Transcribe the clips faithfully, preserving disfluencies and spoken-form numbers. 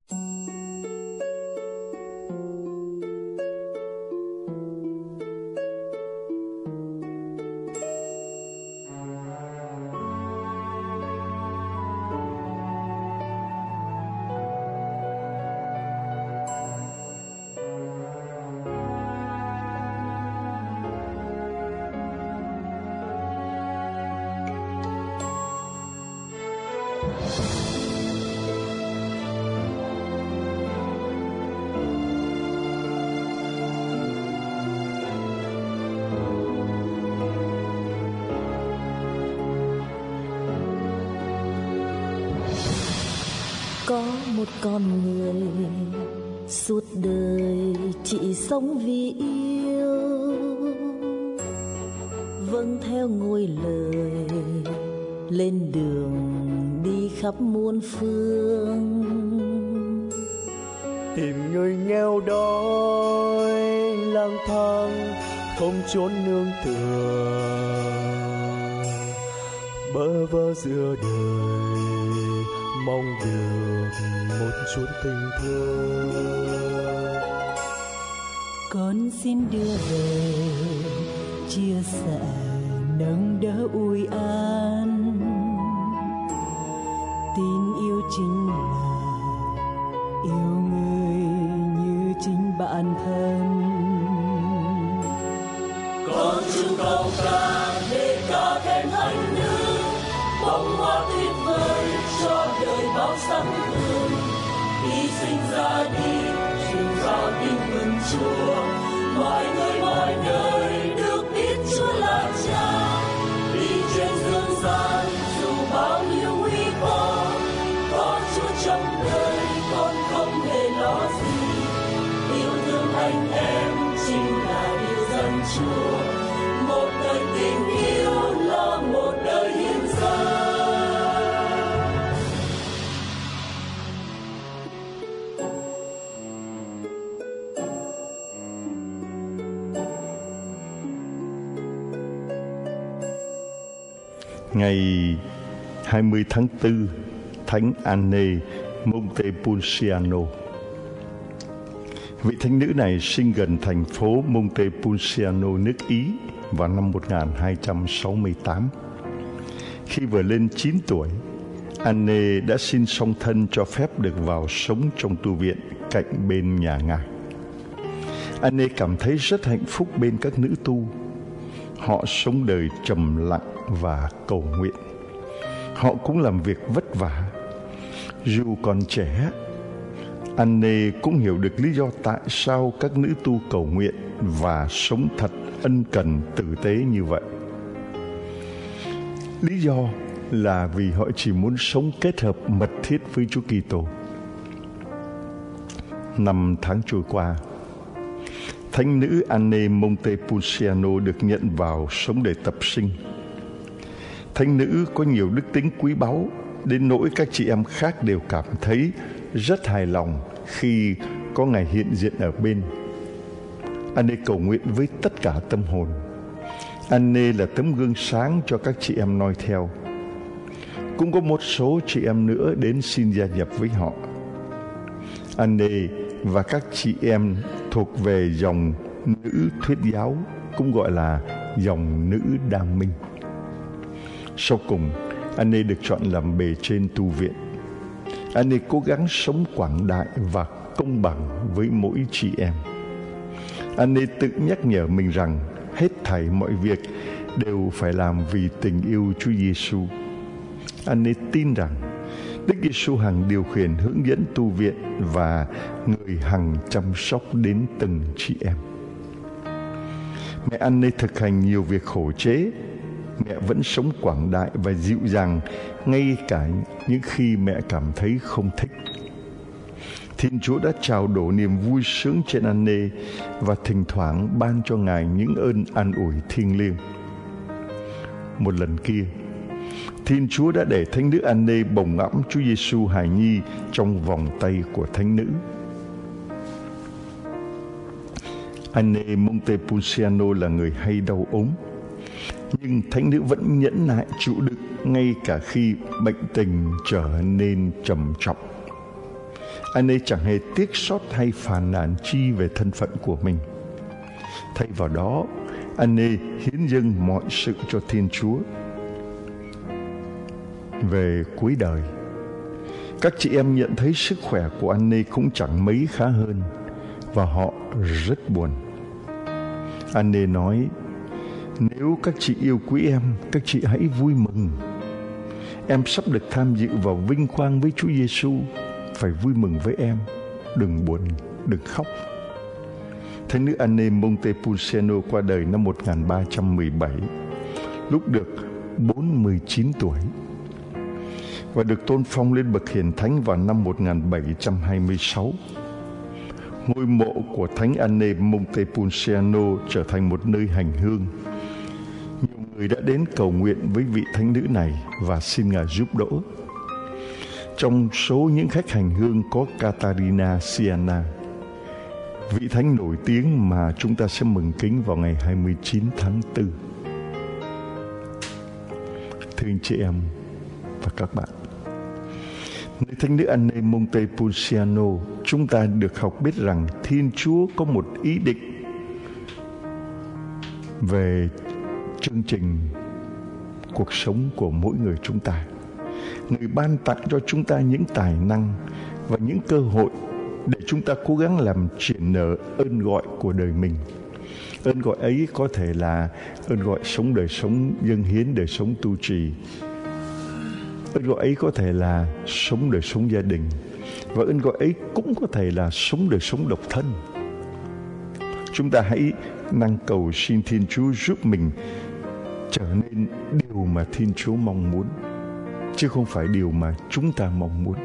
Có một con người suốt đời chỉ sống vì yêu, vâng theo ngôi lời lên đường đi khắp muôn phương, tìm người nghèo đói lang thang không chốn nương tựa, bơ vơ giữa đời mong được một chút tình thương. Con xin đưa về chia sẻ nâng đỡ ủi an, tin yêu chính là yêu người như chính bản thân. Con chung cầu ca để ca khen hạnh đức, bông hoa tuyệt vời cho đời bao sắc hương, hy sinh ra đi truyền ra tin mừng Chúa, mọi người mọi nơi được biết Chúa là Cha. Đi trên dương gian dù bao nhiêu nguy khó, có Chúa trong đời con không hề lo gì. Yêu thương anh em chính là điều dân Chúa, một đời tình yêu là một đời hiến dâng. Ngày hai mươi tháng tư, Thánh Anne Montepulciano. Vị thánh nữ này sinh gần thành phố Montepulciano, nước Ý vào năm một nghìn hai trăm sáu mươi tám. Khi vừa lên chín tuổi, Anne đã xin song thân cho phép được vào sống trong tu viện cạnh bên nhà Ngài. Anne cảm thấy rất hạnh phúc bên các nữ tu. Họ sống đời trầm lặng và cầu nguyện. Họ cũng làm việc vất vả. Dù còn trẻ, Anne cũng hiểu được lý do tại sao các nữ tu cầu nguyện và sống thật ân cần tử tế như vậy. Lý do là vì họ chỉ muốn sống kết hợp mật thiết với Chúa Kitô. Năm tháng trôi qua, thánh nữ Anne Montepulciano được nhận vào sống để tập sinh. Thánh nữ có nhiều đức tính quý báu, đến nỗi các chị em khác đều cảm thấy rất hài lòng khi có Ngài hiện diện ở bên. Anne cầu nguyện với tất cả tâm hồn. Anne là tấm gương sáng cho các chị em noi theo. Cũng có một số chị em nữa đến xin gia nhập với họ. Anne và các chị em thuộc về dòng nữ thuyết giáo, cũng gọi là dòng nữ đam minh. Sau cùng, Anne được chọn làm bề trên tu viện. Anne cố gắng sống quảng đại và công bằng với mỗi chị em. Anne tự nhắc nhở mình rằng hết thảy mọi việc đều phải làm vì tình yêu Chúa Giêsu. Anne tin rằng Đức Giêsu hằng điều khiển hướng dẫn tu viện và người hằng chăm sóc đến từng chị em. Mẹ Anne thực hành nhiều việc khổ chế. Mẹ vẫn sống quảng đại và dịu dàng ngay cả những khi mẹ cảm thấy không thích. Thiên Chúa đã trao đổ niềm vui sướng trên Anne và thỉnh thoảng ban cho Ngài những ơn an ủi thiêng liêng. Một lần kia, Thiên Chúa đã để thánh nữ Anne bồng ẵm Chúa Giêsu hài nhi trong vòng tay của thánh nữ. Anne Montepulciano là người hay đau ốm, nhưng thánh nữ vẫn nhẫn nại chịu đựng ngay cả khi bệnh tình trở nên trầm trọng. Anh ấy chẳng hề tiếc sót hay phàn nàn chi về thân phận của mình. Thay vào đó, anh ấy hiến dâng mọi sự cho Thiên Chúa. Về cuối đời, các chị em nhận thấy sức khỏe của anh ấy cũng chẳng mấy khá hơn, và họ rất buồn. Anh ấy nói: nếu các chị yêu quý em, các chị hãy vui mừng. Em sắp được tham dự vào vinh quang với Chúa Giêsu, phải vui mừng với em, đừng buồn, đừng khóc. Thánh nữ Anne Montepulciano qua đời năm một nghìn ba trăm mười bảy, lúc được bốn mươi chín tuổi, và được tôn phong lên bậc hiền thánh vào năm một nghìn bảy trăm hai mươi sáu. Ngôi mộ của Thánh Anne Montepulciano trở thành một nơi hành hương. Nhiều người đã đến cầu nguyện với vị thánh nữ này và xin Ngài giúp đỡ. Trong số những khách hành hương có Catarina Siena, vị thánh nổi tiếng mà chúng ta sẽ mừng kính vào ngày hai mươi chín tháng tư. Thưa anh chị em và các bạn, nơi thánh nữ Anne Montepulciano, chúng ta được học biết rằng Thiên Chúa có một ý định về chương trình cuộc sống của mỗi người chúng ta. Người ban tặng cho chúng ta những tài năng và những cơ hội để chúng ta cố gắng làm triển nở ơn gọi của đời mình. Ơn gọi ấy có thể là ơn gọi sống đời sống dâng hiến, đời sống tu trì. Ơn gọi ấy có thể là sống đời sống gia đình. Và ơn gọi ấy cũng có thể là sống đời sống độc thân. Chúng ta hãy năng cầu xin Thiên Chúa giúp mình trở nên điều mà Thiên Chúa mong muốn, chứ không phải điều mà chúng ta mong muốn.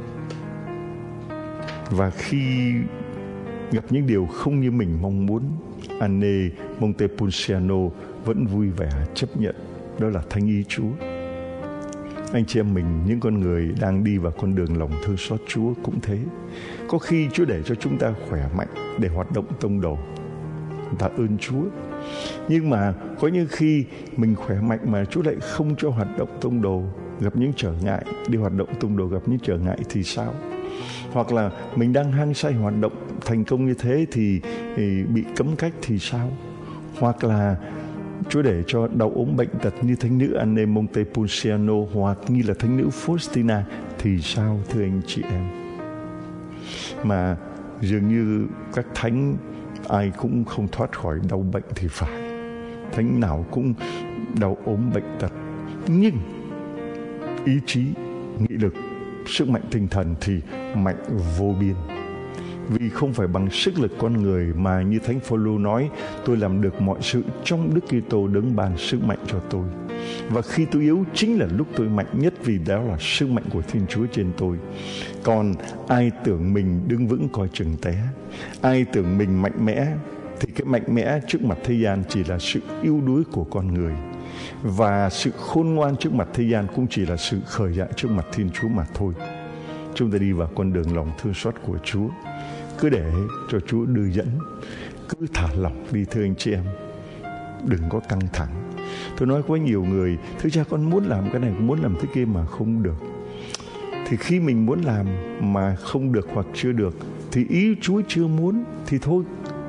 Và khi gặp những điều không như mình mong muốn, Anne Montepulciano vẫn vui vẻ chấp nhận. Đó là thánh ý Chúa. Anh chị em mình, những con người đang đi vào con đường lòng thương xót Chúa cũng thế. Có khi Chúa để cho chúng ta khỏe mạnh để hoạt động tông đồ, tạ ơn Chúa. Nhưng mà có những khi mình khỏe mạnh mà Chúa lại không cho hoạt động tông đồ, gặp những trở ngại, đi hoạt động tông đồ gặp những trở ngại thì sao? Hoặc là mình đang hăng say hoạt động thành công như thế thì, thì bị cấm cách thì sao? Hoặc là Chúa để cho đau ốm bệnh tật như thánh nữ Anne Montepulciano hoặc như là thánh nữ Faustina thì sao, thưa anh chị em? Mà dường như các thánh ai cũng không thoát khỏi đau bệnh thì phải. Thánh nào cũng đau ốm bệnh tật. Nhưng ý chí, nghị lực, sức mạnh tinh thần thì mạnh vô biên. Vì không phải bằng sức lực con người mà như Thánh Phaolô nói, tôi làm được mọi sự trong Đức Kitô đấng ban sức mạnh cho tôi. Và khi tôi yếu chính là lúc tôi mạnh nhất, vì đó là sức mạnh của Thiên Chúa trên tôi. Còn ai tưởng mình đứng vững coi chừng té, ai tưởng mình mạnh mẽ, thì cái mạnh mẽ trước mặt thế gian chỉ là sự yếu đuối của con người. Và sự khôn ngoan trước mặt thế gian cũng chỉ là sự khờ dại trước mặt Thiên Chúa mà thôi. Chúng ta đi vào con đường lòng thương xót của Chúa, cứ để cho Chúa đưa dẫn, cứ thả lỏng đi thưa anh chị em, đừng có căng thẳng. Tôi nói có nhiều người, thưa cha con muốn làm cái này, muốn làm thế kia mà không được. Thì khi mình muốn làm mà không được hoặc chưa được, thì ý Chúa chưa muốn thì thôi.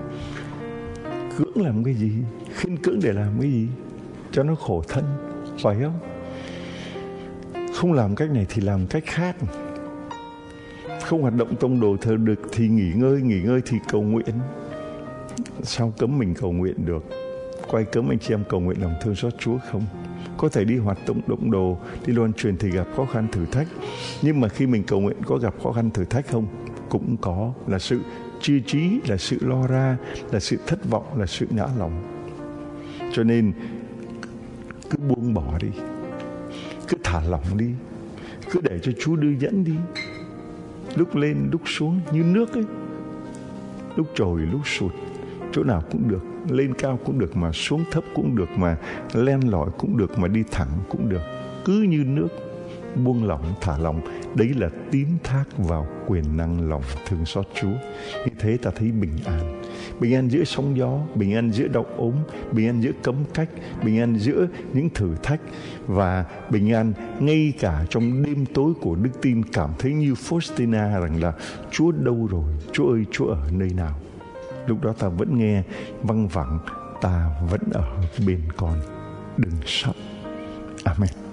Cưỡng làm cái gì, khiên cưỡng để làm cái gì, cho nó khổ thân, phải không? Không làm cách này thì làm cách khác. Không hoạt động tông đồ thờ được thì nghỉ ngơi, nghỉ ngơi thì cầu nguyện. Sao cấm mình cầu nguyện được? Quay cấm anh chị em cầu nguyện lòng thương xót Chúa không? Có thể đi hoạt động động đồ, đi loan truyền thì gặp khó khăn thử thách. Nhưng mà khi mình cầu nguyện có gặp khó khăn thử thách không? Cũng có, là sự chia trí, là sự lo ra, là sự thất vọng, là sự ngã lòng. Cho nên cứ buông bỏ đi, cứ thả lỏng đi, cứ để cho Chúa đưa dẫn đi. Lúc lên lúc xuống như nước ấy, lúc trồi lúc sụt, chỗ nào cũng được, lên cao cũng được mà xuống thấp cũng được, mà len lỏi cũng được, mà đi thẳng cũng được. Cứ như nước, buông lỏng, thả lỏng Đấy là tín thác vào quyền năng lòng thương xót Chúa. Như thế ta thấy bình an. Bình an giữa sóng gió, bình an giữa đau ốm, bình an giữa cấm cách, bình an giữa những thử thách, và bình an ngay cả trong đêm tối của đức tin, cảm thấy như Faustina rằng là Chúa đâu rồi? Chúa ơi, Chúa ở nơi nào? Lúc đó ta vẫn nghe văng vẳng, ta vẫn ở bên con, đừng sợ. Amen.